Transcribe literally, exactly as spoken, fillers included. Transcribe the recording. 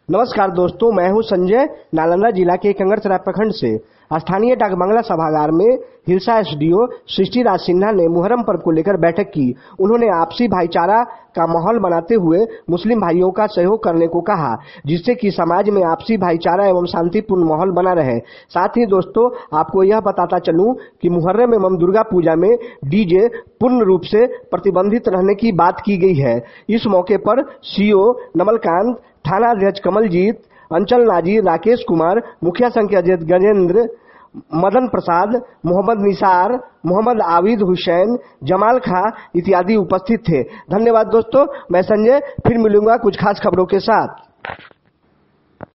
नमस्कार दोस्तों, मैं हूं संजय, नालंदा जिला के कंगड़सराय प्रखंड से। स्थानीय डाक बंगला सभागार में हिलसा एसडीओ सृष्टि राज सिन्हा ने मुहर्रम पर्व को लेकर बैठक की। उन्होंने आपसी भाईचारा का माहौल बनाते हुए मुस्लिम भाइयों का सहयोग करने को कहा, जिससे कि समाज में आपसी भाईचारा एवं शांतिपूर्ण माहौल बना रहे। साथ ही दोस्तों, आपको यह बताता चलूं कि मुहर्रम एवं दुर्गा पूजा में डीजे पूर्ण रूप से प्रतिबंधित रहने की बात की गई है। इस मौके पर सीओ नमलकांत, थाना अध्यक्ष कमलजीत, अंचल नाजिर राकेश कुमार, मुखिया संघ के अध्यक्ष गजेंद्र, मदन प्रसाद, मोहम्मद निसार, मोहम्मद आबिद हुसैन, जमाल खां इत्यादि उपस्थित थे। धन्यवाद दोस्तों, मैं संजय फिर मिलूंगा कुछ खास खबरों के साथ।